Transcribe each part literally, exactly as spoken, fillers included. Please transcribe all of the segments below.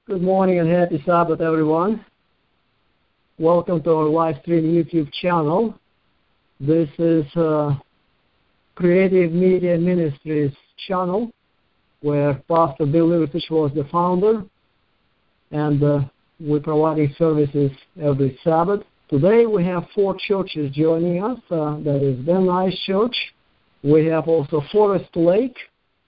Good morning and happy Sabbath, everyone. Welcome to our live stream YouTube channel. This is uh, Creative Media Ministries channel, where Pastor Bill Leverich was the founder, and uh, we're providing services every Sabbath. Today we have four churches joining us. Uh, that is Van Nuys Church. We have also Forest Lake,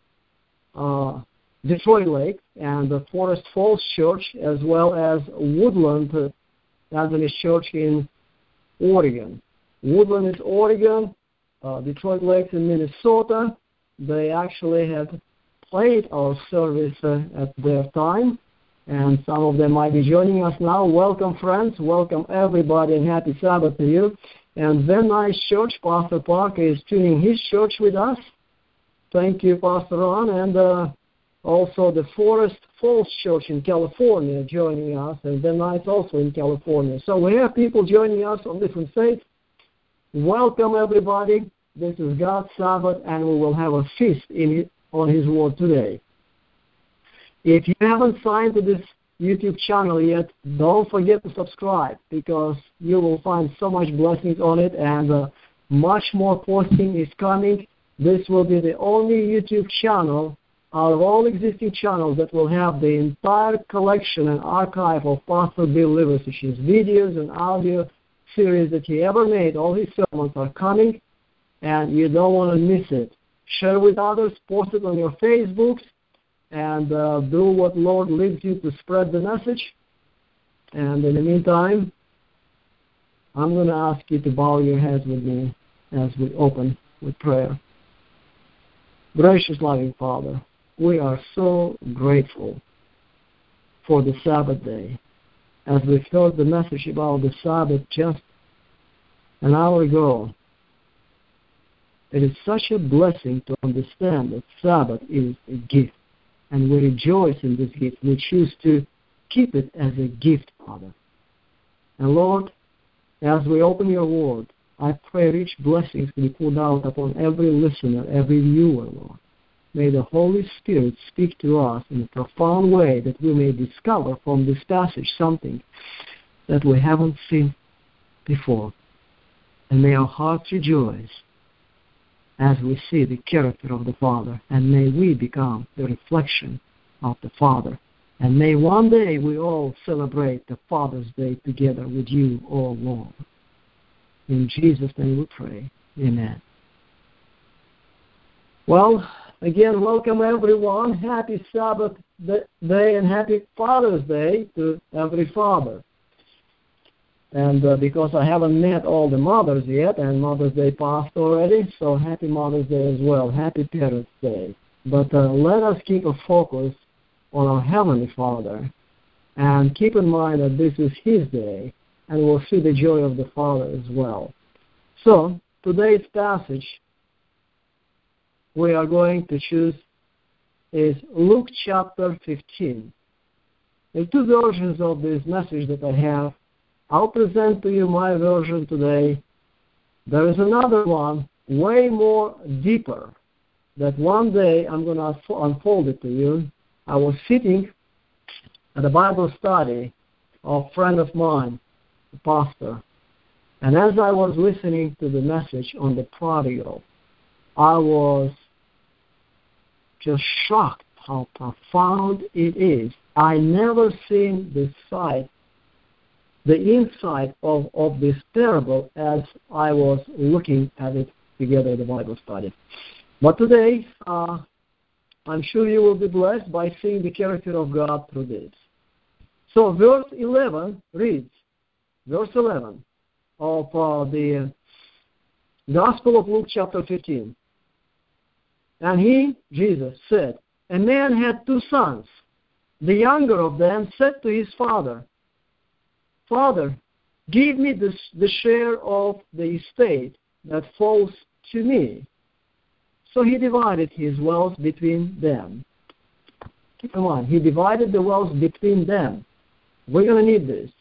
uh, Detroit Lake, and the Forest Falls Church, as well as Woodland uh, Adventist Church in Oregon. Woodland is Oregon, uh, Detroit Lake in Minnesota. They actually have played our service uh, at their time, and some of them might be joining us now. Welcome, friends. Welcome, everybody, and happy Sabbath to you. And Van Nuys Church, Pastor Parker is tuning his church with us. Thank you, Pastor Ron. And uh, also the Forest Falls Church in California joining us, and Van Nuys also in California. So we have people joining us from different states. Welcome, everybody. This is God's Sabbath, and we will have a feast in on His Word today. If you haven't signed to this YouTube channel yet, don't forget to subscribe, because you will find so much blessings on it, and uh, much more posting is coming. This will be the only YouTube channel out of all existing channels that will have the entire collection and archive of Pastor Bill Leverich's videos and audio series that he ever made. All his sermons are coming, and you don't want to miss it. Share with others, post it on your Facebooks, and uh, do what Lord leads you to spread the message. And in the meantime, I'm going to ask you to bow your heads with me as we open with prayer. Gracious, loving Father, we are so grateful for the Sabbath day. As we heard the message about the Sabbath just an hour ago, it is such a blessing to understand that Sabbath is a gift, and we rejoice in this gift. We choose to keep it as a gift, Father. And Lord, as we open your word, I pray rich blessings to be poured out upon every listener, every viewer, Lord. May the Holy Spirit speak to us in a profound way that we may discover from this passage something that we haven't seen before. And may our hearts rejoice as we see the character of the Father, and may we become the reflection of the Father. And may one day we all celebrate the Father's Day together with you, O Lord. In Jesus' name we pray. Amen. Well, again, welcome everyone. Happy Sabbath day and happy Father's Day to every father. And uh, because I haven't met all the mothers yet, and Mother's Day passed already, so happy Mother's Day as well. Happy Parents' Day. But uh, let us keep a focus on our Heavenly Father, and keep in mind that this is His day, and we'll see the joy of the Father as well. So, today's passage we are going to choose is Luke chapter fifteen. There are two versions of this message that I have. I'll present to you my version today. There is another one, way more deeper, that one day I'm going to unfold it to you. I was sitting at a Bible study of a friend of mine, a pastor, and as I was listening to the message on the prodigal, I was just shocked how profound it is. I never seen this side, the inside of, of this parable as I was looking at it together in the Bible study. But today, uh, I'm sure you will be blessed by seeing the character of God through this. So verse eleven reads, verse eleven of uh, the Gospel of Luke chapter fifteen. And he, Jesus, said, a man had two sons. The younger of them said to his father, Father, give me this, the share of the estate that falls to me. So he divided his wealth between them. Keep in mind, he divided the wealth between them. We're going to need this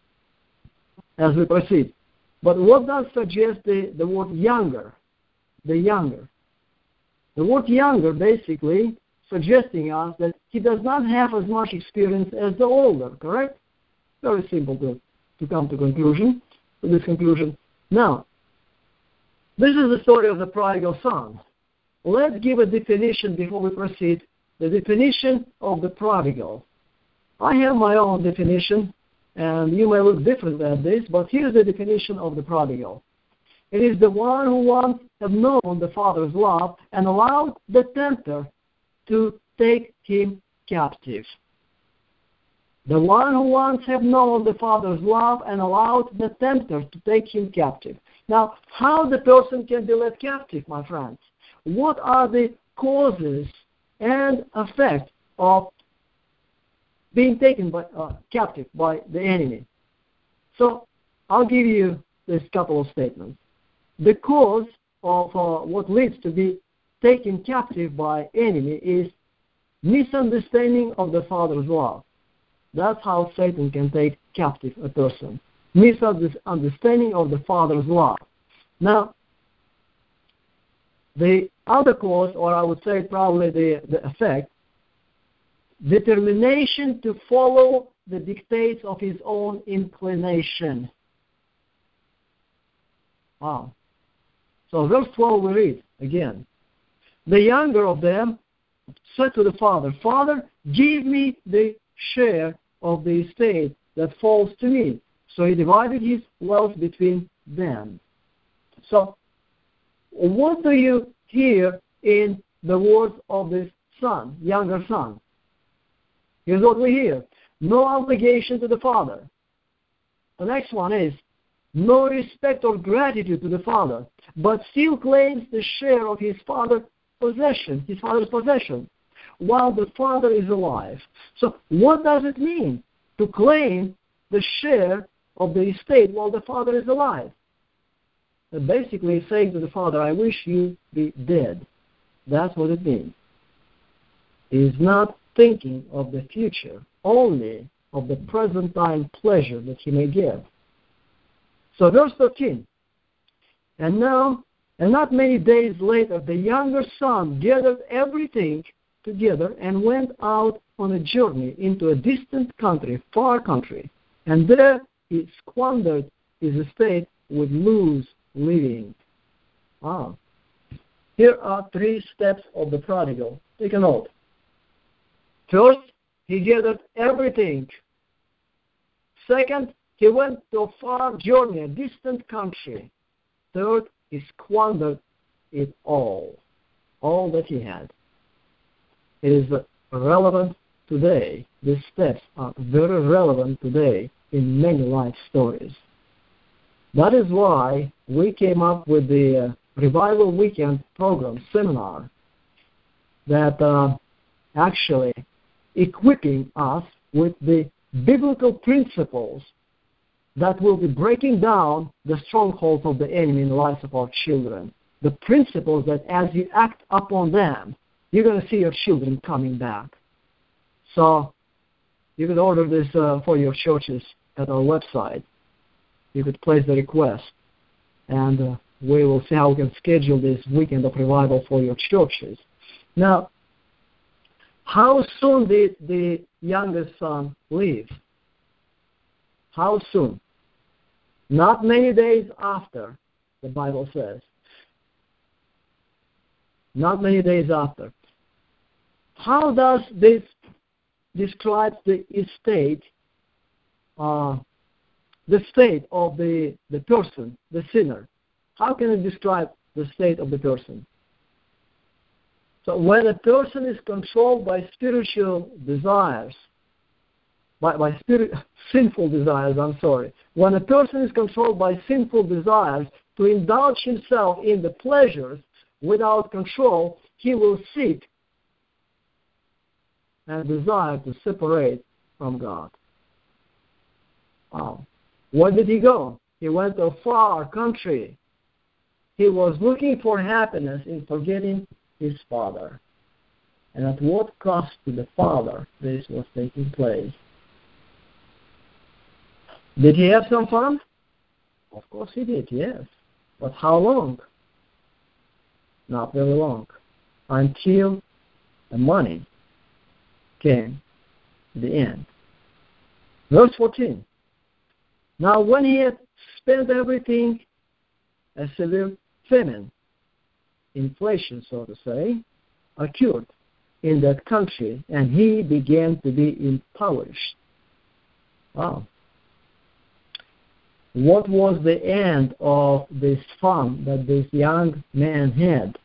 as we proceed. But what does suggest the, the word younger? The younger. The word younger basically suggesting us that he does not have as much experience as the older, correct? Very simple to, to come to conclusion, to this conclusion. Now, this is the story of the prodigal son. Let's give a definition before we proceed. The definition of the prodigal. I have my own definition, and you may look different at this, but here's the definition of the prodigal. It is the one who once had known the Father's love and allowed the tempter to take him captive. The one who once had known the Father's love and allowed the tempter to take him captive. Now, how the person can be led captive, my friends? What are the causes and effects of being taken by, uh, captive by the enemy? So, I'll give you this couple of statements. The cause of uh, what leads to be taken captive by enemy is misunderstanding of the Father's love. That's how Satan can take captive a person. Misunderstanding of the Father's love. Now, the other cause, or I would say probably the, the effect, determination to follow the dictates of his own inclination. Wow. So verse twelve we read again. The younger of them said to the father, Father, give me the share of the estate that falls to me. So he divided his wealth between them. So, what do you hear in the words of this son, younger son? Here's what we hear. No obligation to the father. The next one is, no respect or gratitude to the father, but still claims the share of his father's possession, his father's possession, while the father is alive. So what does it mean to claim the share of the estate while the father is alive? And basically saying to the father, I wish you be dead. That's what it means. He is not thinking of the future, only of the present time pleasure that he may give. So verse thirteen, and now, and not many days later, the younger son gathered everything together and went out on a journey into a distant country, far country, and there he squandered his estate with loose living. Wow. Here are three steps of the prodigal. Take a note. First, he gathered everything. Second, he went to a far journey, a distant country. Third, he squandered it all, all that he had. It is relevant today. These steps are very relevant today in many life stories. That is why we came up with the uh, Revival Weekend program, seminar, that uh, actually equipping us with the biblical principles that will be breaking down the strongholds of the enemy in the lives of our children. The principles that as you act upon them, you're going to see your children coming back. So you could order this uh, for your churches at our website. You could place the request, and uh, we will see how we can schedule this weekend of revival for your churches. Now, how soon did the youngest son leave? How soon? Not many days after, the Bible says. Not many days after. How does this describe the estate, uh, the state of the, the person, the sinner? How can it describe the state of the person? So when a person is controlled by spiritual desires, by, by spirit, sinful desires, I'm sorry. When a person is controlled by sinful desires to indulge himself in the pleasures without control, he will seek and desire to separate from God. Wow. Where did he go? He went to a far country. He was looking for happiness in forgetting his father. And at what cost to the father this was taking place? Did he have some fun? Of course he did, yes. But how long? Not very long. Until and money came to the end. Verse fourteen. Now when he had spent everything, a severe famine, inflation, so to say, occurred in that country, and he began to be impoverished. Wow. What was the end of this farm that this young man had?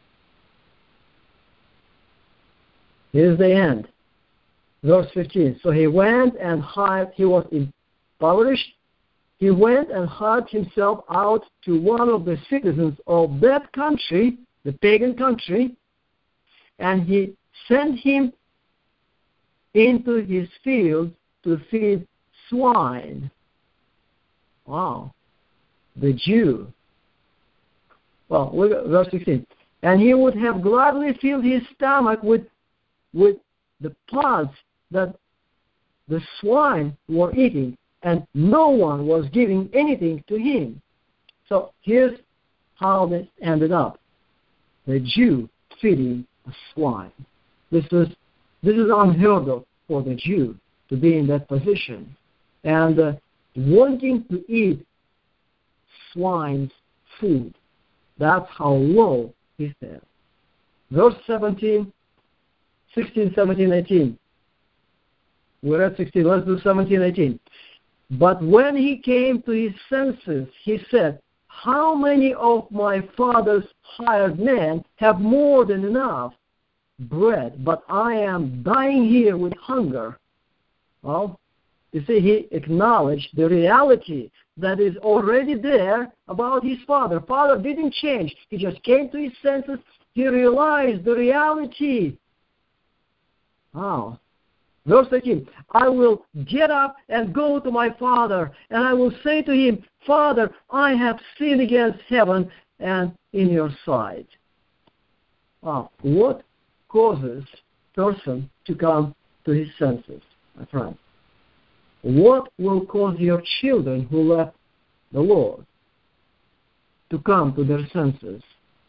Here's the end. Verse fifteen. So he went and hired, he was impoverished. He went and hired himself out to one of the citizens of that country, the pagan country, and he sent him into his field to feed swine. Wow. The Jew. Well, look at verse sixteen. And he would have gladly filled his stomach with, with the plants that the swine were eating, and no one was giving anything to him. So here's how this ended up. The Jew feeding a swine. This is, this is unheard of for the Jew to be in that position. And uh, wanting to eat swine's food. That's how low he fell. Verse seventeen, sixteen, seventeen, eighteen. We're at sixteen. Let's do seventeen, eighteen. But when he came to his senses, he said, how many of my father's hired men have more than enough bread, but I am dying here with hunger? Well, you see, he acknowledged the reality that is already there about his father. Father didn't change. He just came to his senses. He realized the reality. Wow. Verse eighteen, I will get up and go to my father, and I will say to him, Father, I have sinned against heaven and in your sight. Wow. What causes a person to come to his senses, my friend? What will cause your children who left the Lord to come to their senses?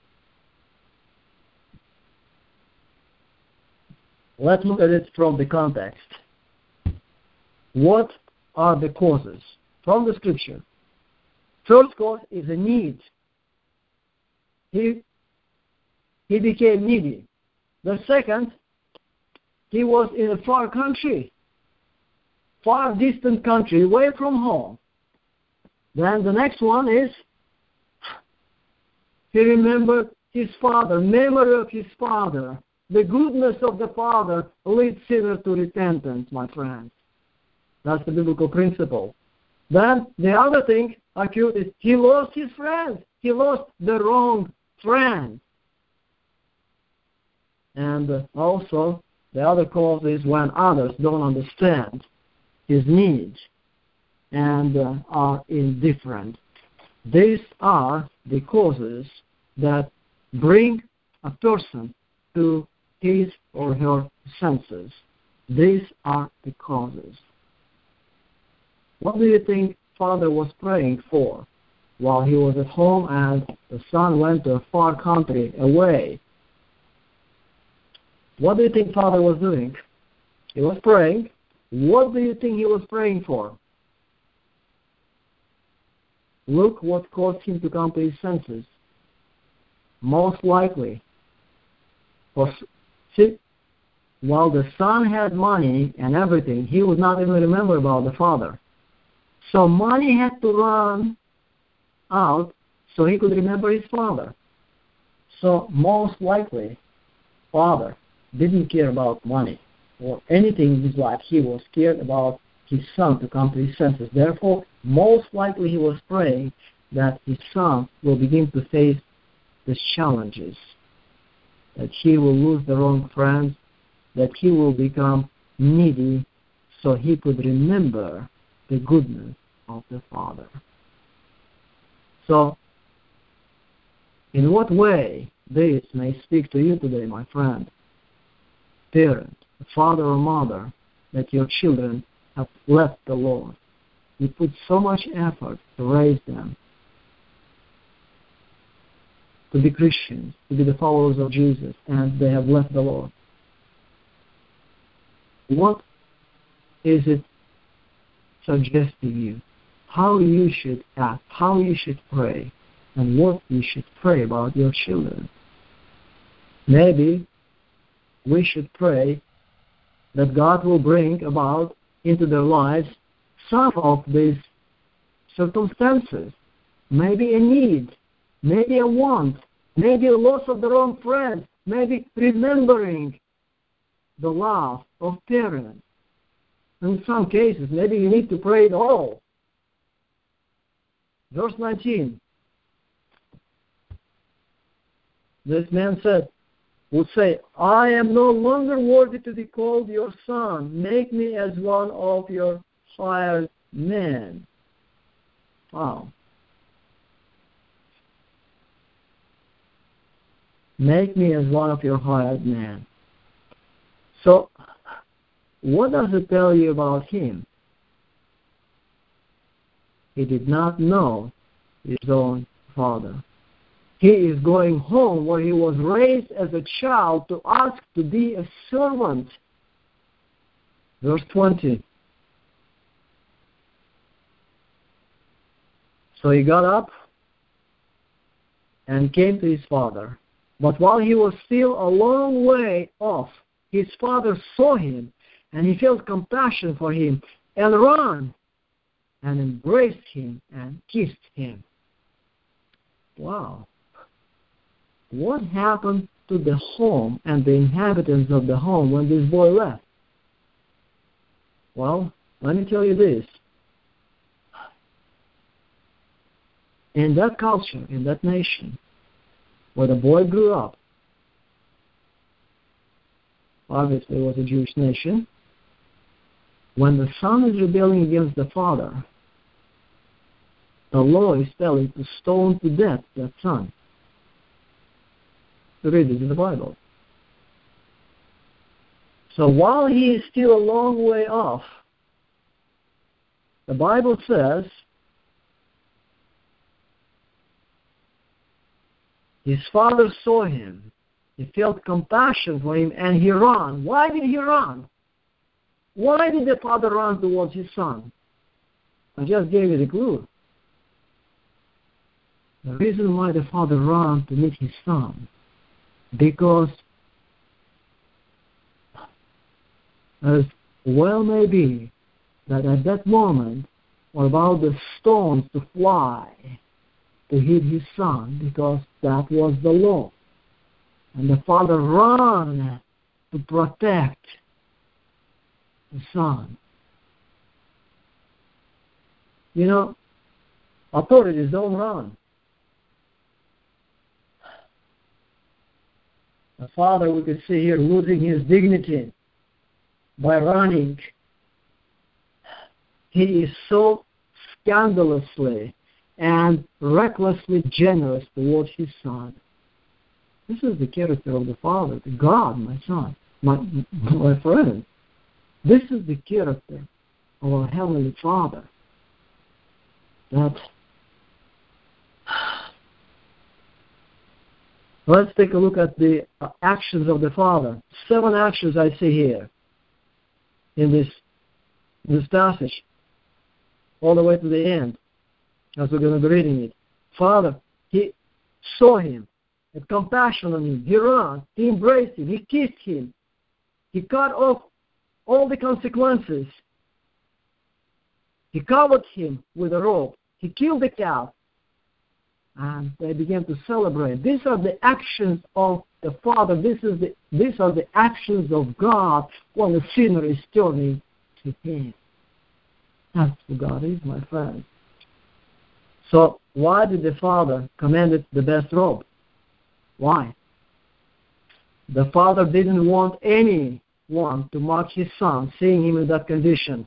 Let's look at it from the context. What are the causes? From the Scripture. First cause is a need. He, he became needy. The second, he was in a far country, far distant country, away from home. Then the next one is, he remembered his father, memory of his father. The goodness of the Father leads sinners to repentance, my friends. That's the biblical principle. Then the other thing occurred is he lost his friends. He lost the wrong friend. And also, the other cause is when others don't understand his needs and uh, are indifferent. These are the causes that bring a person to his or her senses. These are the causes. What do you think Father was praying for while he was at home and the son went to a far country away? What do you think Father was doing? He was praying. What do you think he was praying for? Look what caused him to come to his senses. Most likely, for See, while the son had money and everything, he would not even remember about the father. So money had to run out so he could remember his father. So most likely, father didn't care about money or anything in his life. He was scared about his son to come to his senses. Therefore, most likely he was praying that his son will begin to face these challenges, that he will lose the wrong friends, that he will become needy, so he could remember the goodness of the Father. So, in what way this may speak to you today, my friend, parent, father or mother, that your children have left the Lord? You put so much effort to raise them to be Christians, to be the followers of Jesus, and they have left the Lord. What is it suggesting you? How you should act, how you should pray, and what you should pray about your children. Maybe we should pray that God will bring about into their lives some of these circumstances. Maybe a need, maybe a want, maybe a loss of their own friend, maybe remembering the love of parents. In some cases, maybe you need to pray it all. Verse nineteen. This man said, would say, I am no longer worthy to be called your son. Make me as one of your hired men. Wow. Make me as one of your hired men. So, what does it tell you about him? He did not know his own father. He is going home where he was raised as a child to ask to be a servant. Verse twenty. So he got up and came to his father. But while he was still a long way off, his father saw him, and he felt compassion for him, and ran and embraced him and kissed him. Wow. What happened to the home and the inhabitants of the home when this boy left? Well, let me tell you this. In that culture, in that nation, where the boy grew up, obviously it was a Jewish nation, when the son is rebelling against the father, the law is telling to stone to death that son. Read it in the Bible. So while he is still a long way off, the Bible says his father saw him. He felt compassion for him and he ran. Why did he run? Why did the father run towards his son? I just gave you the clue. The reason why the father ran to meet his son, because as well may be that at that moment were about the stones to fly to hit his son, because that was the law. And the father ran to protect the son. You know, authorities don't run. The father, we could see here, losing his dignity by running. He is so scandalously and recklessly generous towards his son. This is the character of the Father, the God, my son, my, my friend. This is the character of our Heavenly Father. That let's take a look at the actions of the Father. Seven actions I see here in this, in this passage, all the way to the end, as we're going to be reading it. Father, he saw him, had compassion on him. He ran, he embraced him, he kissed him. He cut off all the consequences. He covered him with a rope. He killed the calf. And they began to celebrate. These are the actions of the Father. This is the, these are the actions of God when the sinner is turning to Him. That's who God is, my friend. So why did the Father command the best robe? Why? The Father didn't want anyone to mock His Son, seeing Him in that condition.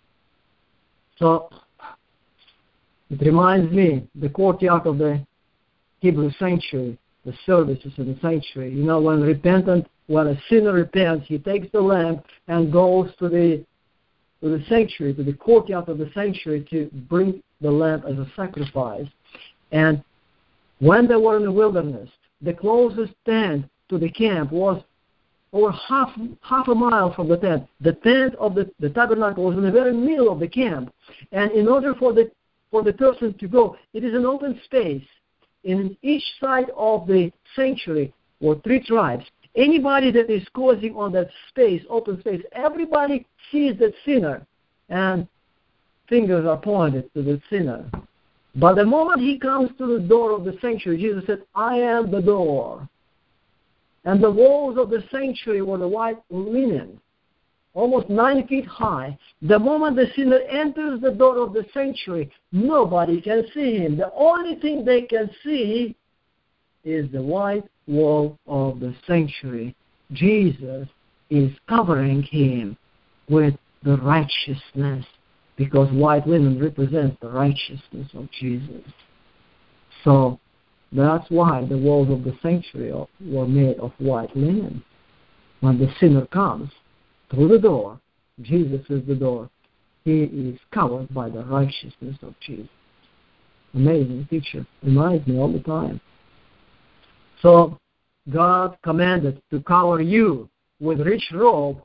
So it reminds me, the courtyard of the Hebrew sanctuary, the services in the sanctuary. You know, when repentant, when a sinner repents, he takes the lamb and goes to the to the sanctuary, to the courtyard of the sanctuary to bring the lamb as a sacrifice. And when they were in the wilderness, the closest tent to the camp was over half half a mile from the tent. The tent of the, the tabernacle was in the very middle of the camp. And in order for the for the person to go, it is an open space. In each side of the sanctuary were three tribes. Anybody that is causing on that space, open space, everybody sees that sinner, and fingers are pointed to the sinner. But the moment he comes to the door of the sanctuary, Jesus said, I am the door. And the walls of the sanctuary were the white linen, almost nine feet high. The moment the sinner enters the door of the sanctuary, nobody can see him. The only thing they can see is the white wall of the sanctuary. Jesus is covering him with the righteousness, because white linen represents the righteousness of Jesus. So that's why the walls of the sanctuary were made of white linen. When the sinner comes through the door, Jesus is the door. He is covered by the righteousness of Jesus. Amazing picture. Reminds me all the time. So God commanded to cover you with rich robe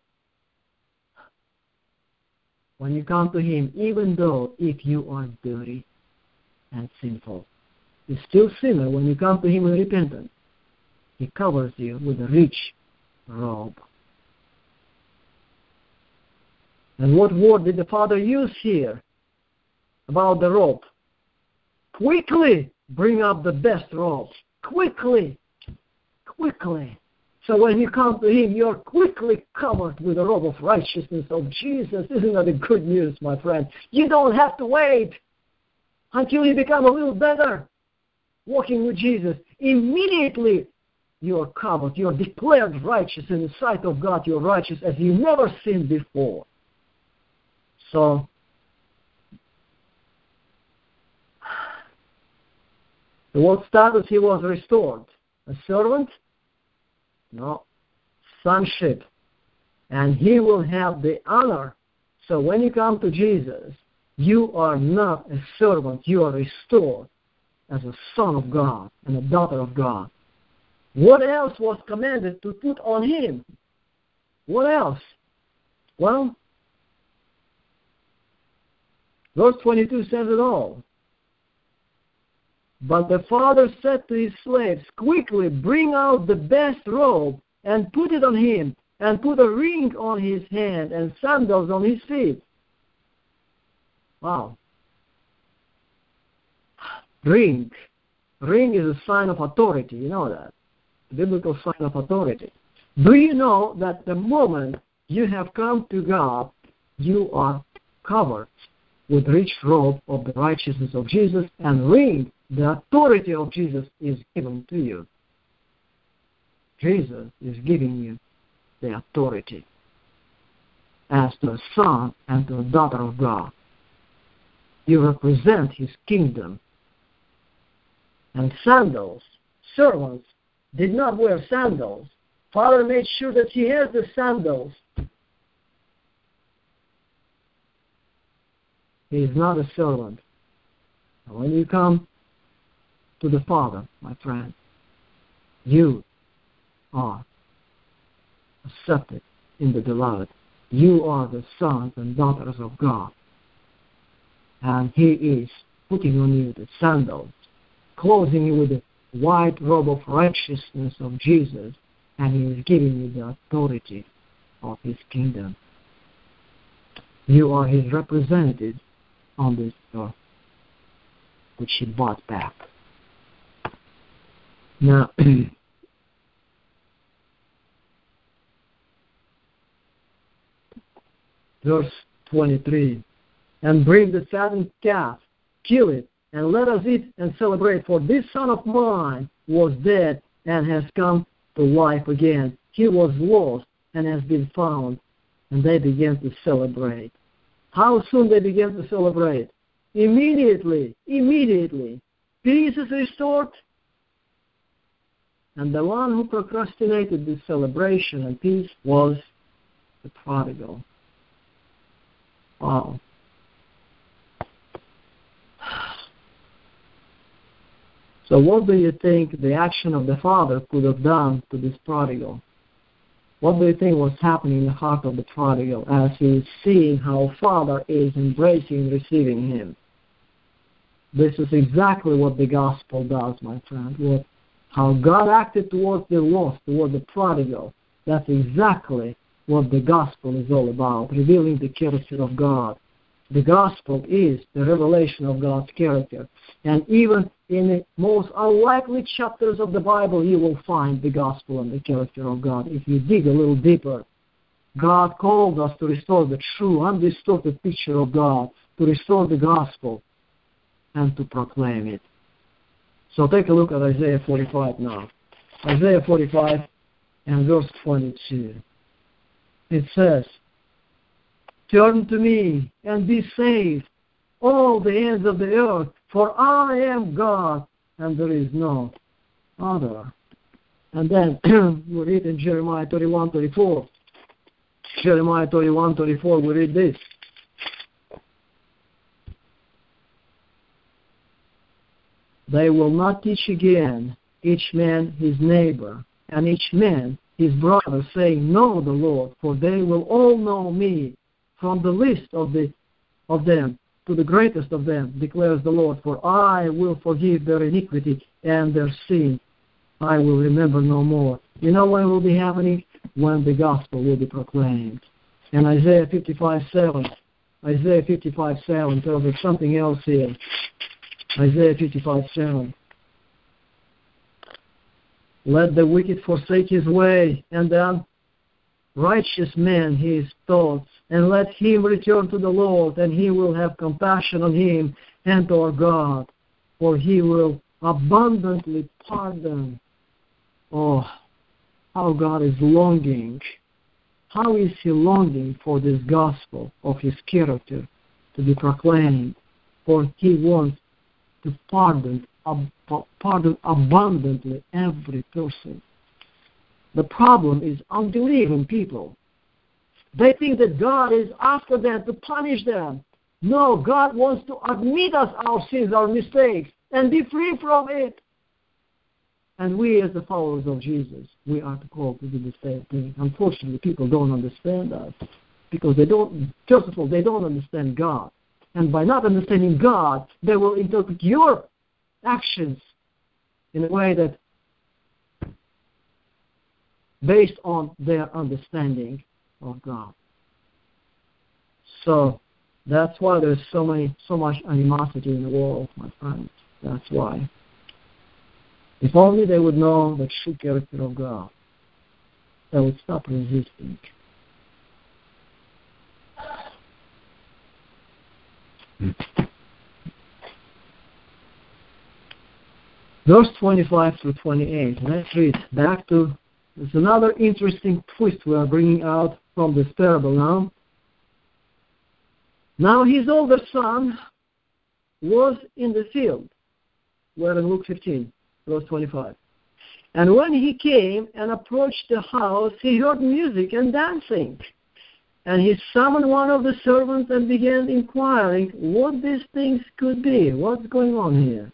when you come to Him, even though if you are dirty and sinful. You're still sinner when you come to Him in repentance. He covers you with a rich robe. And what word did the Father use here about the robe? Quickly bring up the best robe. Quickly. Quickly. So when you come to Him, you're quickly covered with the robe of righteousness of Jesus. Isn't that the good news, my friend? You don't have to wait until you become a little better walking with Jesus. Immediately you are covered. You are declared righteous in the sight of God. You're righteous as you never sinned before. So to what status he was restored? A servant? No. Sonship. And he will have the honor. So when you come to Jesus, you are not a servant. You are restored as a son of God and a daughter of God. What else was commanded to put on him? What else? Well, verse twenty-two says it all. But the father said to his slaves, quickly bring out the best robe and put it on him, and put a ring on his hand and sandals on his feet. Wow. Ring. Ring is a sign of authority. You know that. A biblical sign of authority. Do you know that the moment you have come to God, you are covered with rich robe of the righteousness of Jesus, and ring, the authority of Jesus, is given to you. Jesus is giving you the authority as to a son and to a daughter of God. You represent His kingdom. And sandals, servants did not wear sandals. Father made sure that he has the sandals. He is not a servant. When you come to the Father, my friend, you are accepted in the beloved. You are the sons and daughters of God. And He is putting on you the sandals, clothing you with the white robe of righteousness of Jesus, and He is giving you the authority of His kingdom. You are His representative on this earth, which He bought back. Now, verse twenty-three, and bring the fattened calf, kill it, and let us eat and celebrate. For this son of mine was dead and has come to life again. He was lost and has been found. And they began to celebrate. How soon they began to celebrate? Immediately. Immediately. Peace is restored. And the one who procrastinated this celebration and peace was the prodigal. Wow. So what do you think the action of the father could have done to this prodigal? What do you think was happening in the heart of the prodigal as he is seeing how Father is embracing and receiving him? This is exactly what the gospel does, my friend. What, how God acted towards the lost, toward the prodigal. That's exactly what the gospel is all about, revealing the character of God. The gospel is the revelation of God's character. And even in the most unlikely chapters of the Bible, you will find the gospel and the character of God. If you dig a little deeper, God called us to restore the true, undistorted picture of God, to restore the gospel, and to proclaim it. So take a look at Isaiah forty-five now. Isaiah forty-five and verse twenty-two. It says, "Turn to me and be saved, all the ends of the earth, for I am God, and there is no other." And then we read in Jeremiah thirty-one thirty-four. Jeremiah thirty-one thirty-four, we read this. "They will not teach again, each man his neighbor, and each man his brother, saying, Know the Lord, for they will all know me, from the least of the of them to the greatest of them, declares the Lord, for I will forgive their iniquity and their sin. I will remember no more." You know when it will be happening? When the gospel will be proclaimed. And Isaiah fifty-five seven, Isaiah fifty-five seven tells us something else here. Isaiah fifty-five seven. "Let the wicked forsake his way, and the righteous man his thoughts, and let him return to the Lord, and he will have compassion on him and to our God, for he will abundantly pardon." Oh, how God is longing. How is he longing for this gospel of his character to be proclaimed? For he wants to pardon, ab- pardon abundantly every person. The problem is unbelief in people. They think that God is after them to punish them. No, God wants to admit us our sins, our mistakes, and be free from it. And we, as the followers of Jesus, we are called to do the same thing. Unfortunately, people don't understand us because they don't. First of all, they don't understand God, and by not understanding God, they will interpret your actions in a way that, based on their understanding of God. So that's why there's so many, so much animosity in the world, my friends. That's why. If only they would know the true character of God, they would stop resisting. Verse twenty-five through twenty-eight. Let's read back to. There's another interesting twist we are bringing out from this parable now. "Now his older son was in the field." We're in Luke fifteen, verse twenty-five. "And when he came and approached the house, he heard music and dancing. And he summoned one of the servants and began inquiring what these things could be. What's going on here?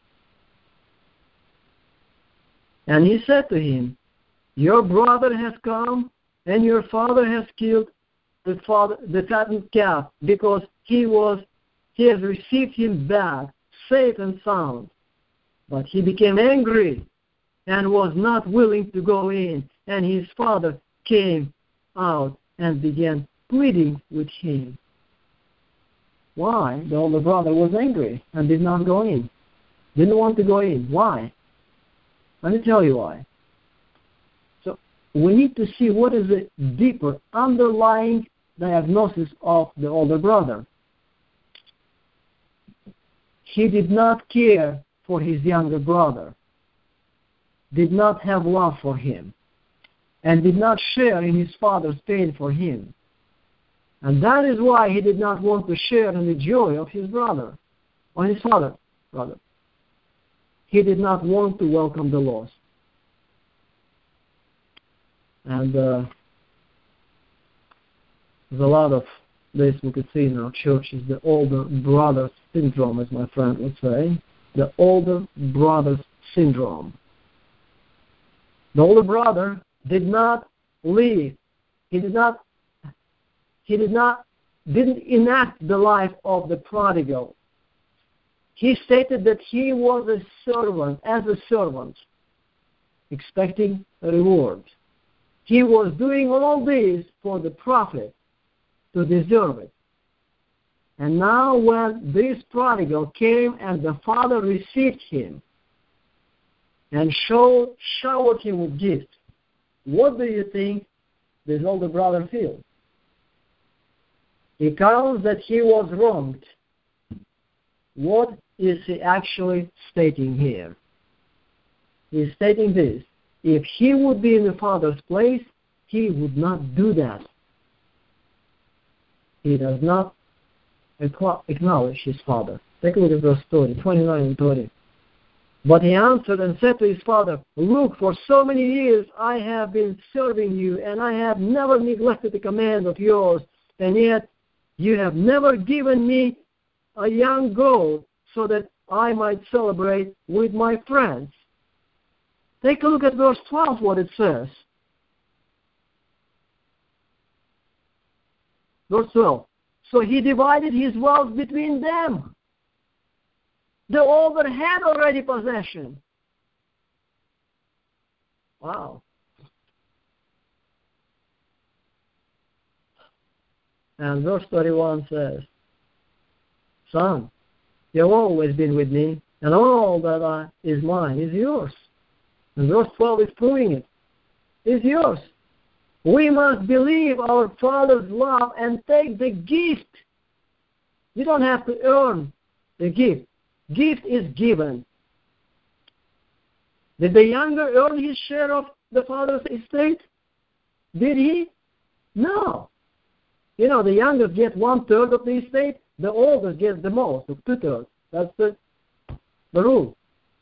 And he said to him, Your brother has come, and your father has killed the, father, the fattened calf, because he was he has received him back, safe and sound. But he became angry and was not willing to go in. And his father came out and began pleading with him." Why? The older brother was angry and did not go in. Didn't want to go in. Why? Let me tell you why. So we need to see what is the deeper underlying diagnosis of the older brother. He did not care for his younger brother, did not have love for him, and did not share in his father's pain for him. And that is why he did not want to share in the joy of his brother, or his father, brother. He did not want to welcome the lost. And uh, there's a lot of this we could see in our churches, the older brother syndrome, as my friend would say. The older brother syndrome. The older brother did not live he did not, he did not, didn't enact the life of the prodigal. He stated that he was a servant, as a servant, expecting a reward. He was doing all this for the prophet to deserve it. And now when this prodigal came and the father received him and showed, showered him with gifts, what do you think this older brother feels? He counts that he was wronged. What is he actually stating here? He's stating this: if he would be in the father's place, he would not do that. He does not acknowledge his father. Take a look at verse thirty, twenty-nine and thirty. But he answered and said to his father, look, for so many years I have been serving you, and I have never neglected the command of yours, and yet you have never given me a young goat so that I might celebrate with my friends. Take a look at verse twelve, what it says. Verse twelve. So he divided his wealth between them. The older had already possession. Wow. And verse thirty-one says, Son, you have always been with me, and all that I, is mine is yours. And verse twelve is proving it. It's yours. We must believe our Father's love and take the gift. You don't have to earn the gift. Gift is given. Did the younger earn his share of the father's estate? Did he? No. You know, the younger gets one-third of the estate, the older gets the most, two-thirds. That's the, the rule.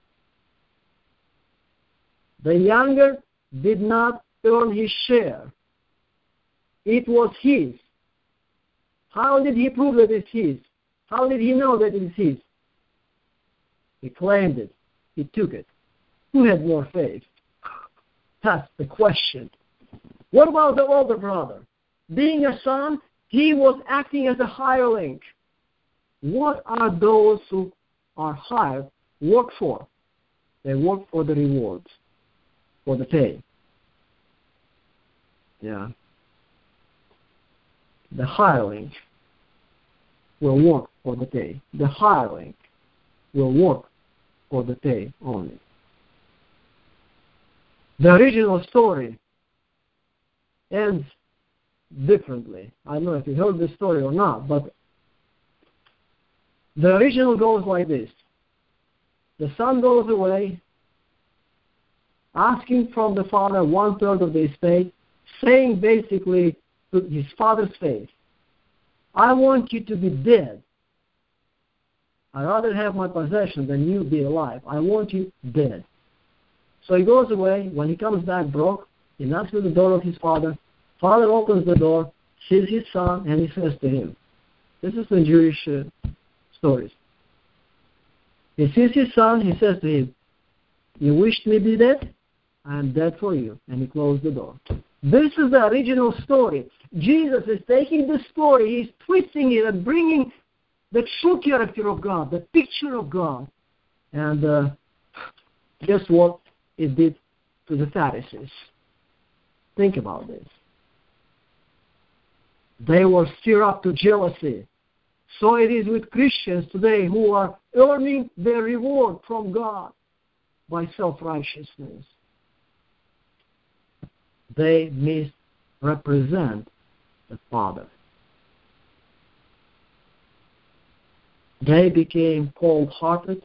The younger did not earn his share. It was his. How did he prove that it's his? How did he know that it's his? He claimed it. He took it. Who had more faith? That's the question. What about the older brother? Being a son, he was acting as a hireling. What are those who are hired work for? They work for the rewards, for the pay. Yeah. The hireling will work for the pay. The hireling will work for the pay only. The original story ends differently. I don't know if you heard this story or not, but the original goes like this. The son goes away, asking from the father one-third of the estate, saying basically to his father's face, I want you to be dead. I'd rather have my possession than you be alive. I want you dead. So he goes away. When he comes back broke, he knocks at the door of his father. Father opens the door, sees his son, and he says to him, this is the Jewish uh, stories. He sees his son, he says to him, you wished me to be dead? I am dead for you. And he closed the door. This is the original story. Jesus is taking the story, he's twisting it and bringing the true character of God, the picture of God. And uh, guess what it did to the Pharisees? Think about this. They were stirred up to jealousy. So it is with Christians today who are earning their reward from God by self-righteousness. They misrepresent the Father. They became cold-hearted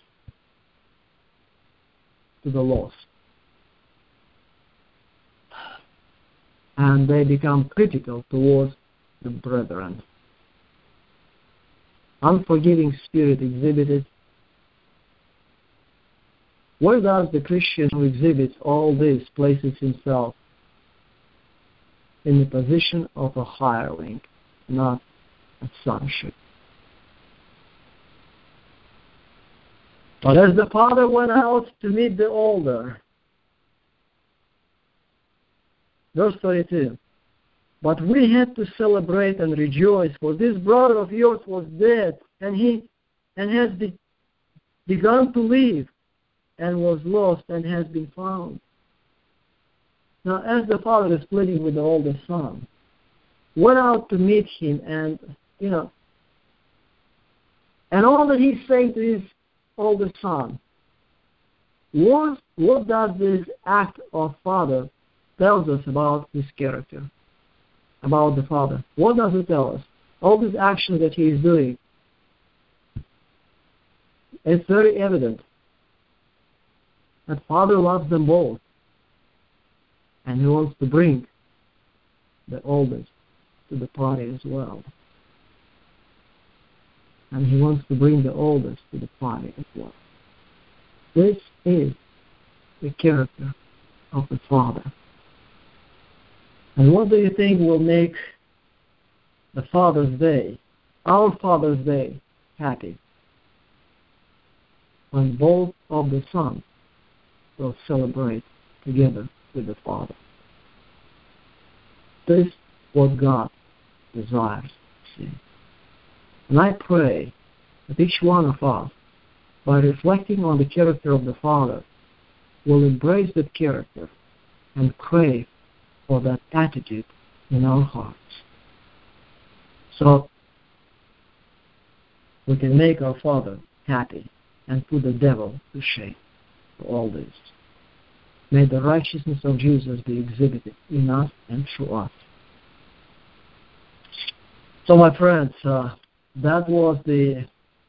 to the lost. And they become critical towards the brethren. Unforgiving spirit exhibited. Where does the Christian who exhibits all this places himself? In the position of a hireling, not a sonship. But as the father went out to meet the older, verse thirty-two, But we had to celebrate and rejoice, for this brother of yours was dead, and he and has be, begun to live, and was lost and has been found. Now, as the father is pleading with the oldest son, went out to meet him, and, you know, and all that he's saying to his oldest son, what, what does this act of father tells us about his character, about the father? What does it tell us? All these actions that he is doing, it's very evident that father loves them both, and he wants to bring the oldest to the party as well. And he wants to bring the oldest to the party as well. This is the character of the Father. And what do you think will make the Father's Day, our Father's Day, happy? When both of the sons will celebrate together with the Father. This is what God desires to see. And I pray that each one of us, by reflecting on the character of the Father, will embrace that character and crave for that attitude in our hearts. So we can make our Father happy and put the devil to shame for all this. May the righteousness of Jesus be exhibited in us and through us. So, my friends, uh, that was the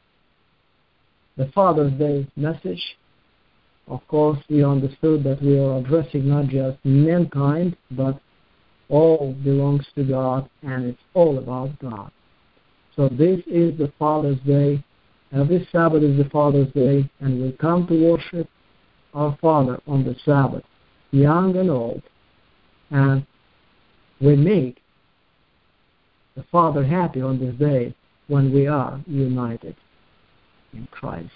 the Father's Day message. Of course, we understood that we are addressing not just mankind, but all belongs to God, and it's all about God. So this is the Father's Day. Every Sabbath is the Father's Day, and we come to worship our Father on the Sabbath, young and old, and we make the Father happy on this day when we are united in Christ.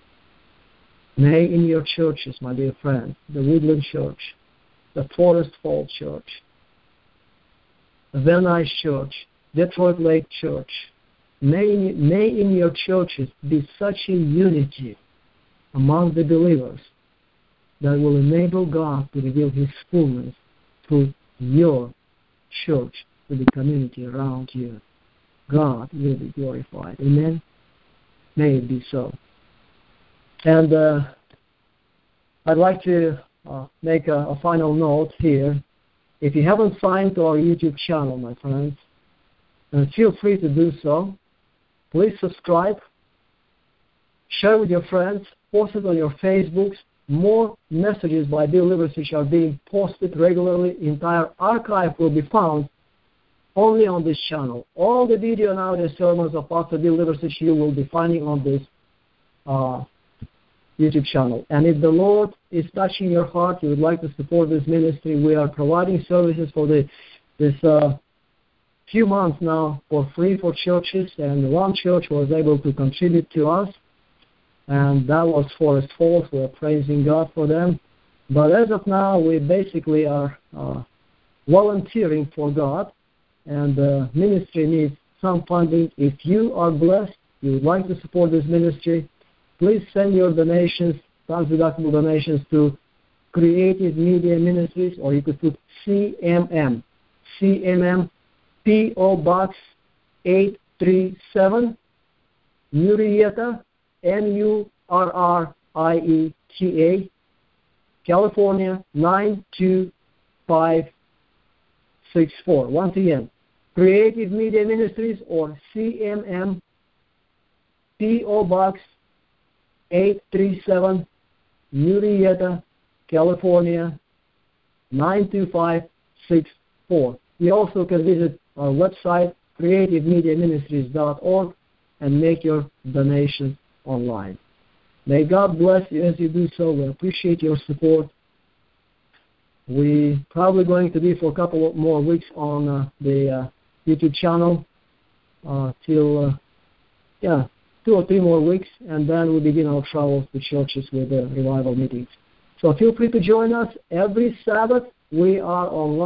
May in your churches, my dear friends, the Woodland Church, the Forest Falls Church, the Van Nuys Church, Detroit Lake Church, may, may in your churches be such a unity among the believers that will enable God to reveal His fullness through your church to the community around you. God will be glorified. Amen? May it be so. And uh, I'd like to uh, make a, a final note here. If you haven't signed to our YouTube channel, my friends, then feel free to do so. Please subscribe, share with your friends, post it on your Facebooks. More messages by Bill Liversidge are being posted regularly. Entire archive will be found only on this channel. All the video and audio sermons of Pastor Bill Liversidge you will be finding on this uh, YouTube channel. And if the Lord is touching your heart, you would like to support this ministry, we are providing services for the, this uh, few months now for free for churches, and one church was able to contribute to us, and that was Forest Falls. We are praising God for them. But as of now, we basically are uh, volunteering for God, and the ministry needs some funding. If you are blessed, you would like to support this ministry, please send your donations, tax-deductible donations, to Creative Media Ministries, or you could put C M M, C M M, P O Box eight three seven, Murrieta, M U R R I E T A, California nine two five six four. Once again, Creative Media Ministries, or C M M, P O Box eight three seven, Murrieta, California nine two five six four. You also can visit our website, creative media ministries dot org, and make your donations online. May God bless you as you do so. We appreciate your support. We're probably going to be for a couple of more weeks on uh, the uh, YouTube channel uh, till, uh, yeah, two or three more weeks, and then we begin our travels to churches with the revival meetings. So feel free to join us every Sabbath. We are online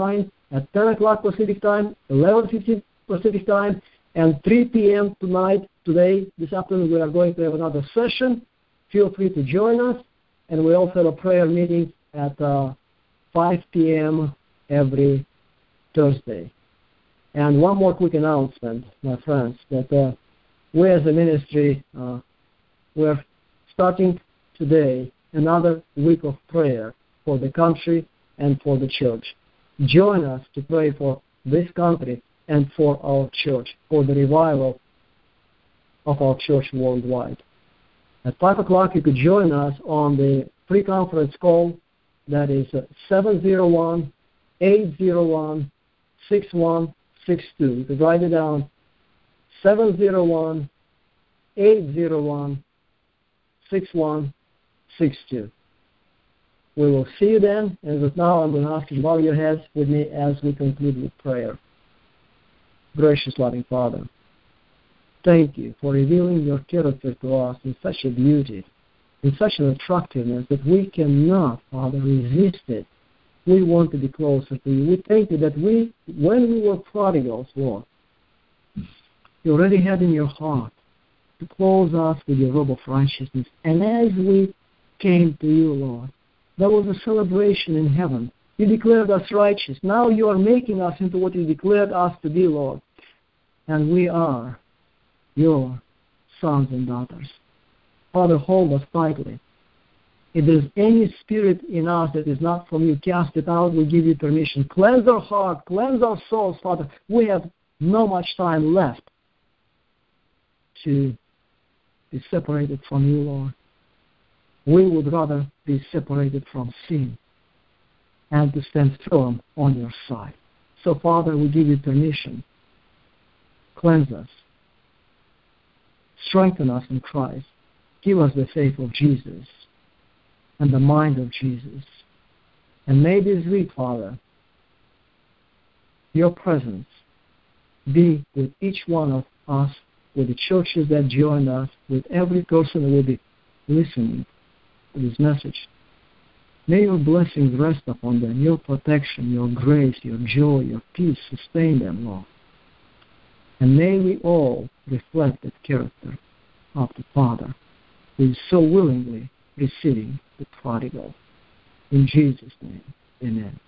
at ten o'clock Pacific time, eleven fifteen Pacific time, and three p.m. tonight, today, this afternoon, we are going to have another session. Feel free to join us. And we also have a prayer meeting at uh, five p.m. every Thursday. And one more quick announcement, my friends, that uh, we as a ministry, uh, we're starting today another week of prayer for the country and for the church. Join us to pray for this country and for our church, for the revival of our church worldwide. At five o'clock, you could join us on the pre-conference call. That is seven zero one, eight zero one, six one six two. You could write it down, seven zero one, eight zero one, six one six two. We will see you then, and with now I'm going to ask you to bow your heads with me as we conclude with prayer. Gracious, loving Father, thank you for revealing your character to us in such a beauty, in such an attractiveness that we cannot, Father, resist it. We want to be closer to you. We thank you that we, when we were prodigals, Lord, you already had in your heart to clothe us with your robe of righteousness. And as we came to you, Lord, there was a celebration in heaven. You declared us righteous. Now you are making us into what you declared us to be, Lord. And we are your sons and daughters. Father, hold us tightly. If there's any spirit in us that is not from you, cast it out. We give you permission. Cleanse our heart. Cleanse our souls, Father. We have not much time left to be separated from you, Lord. We would rather be separated from sin and to stand firm on your side. So, Father, we give you permission. Cleanse us. Strengthen us in Christ. Give us the faith of Jesus and the mind of Jesus. And may this week, Father, your presence be with each one of us, with the churches that join us, with every person who will be listening to this message. May your blessings rest upon them, your protection, your grace, your joy, your peace sustain them, Lord. And may we all reflect the character of the Father who is so willingly receiving the prodigal. In Jesus' name, amen.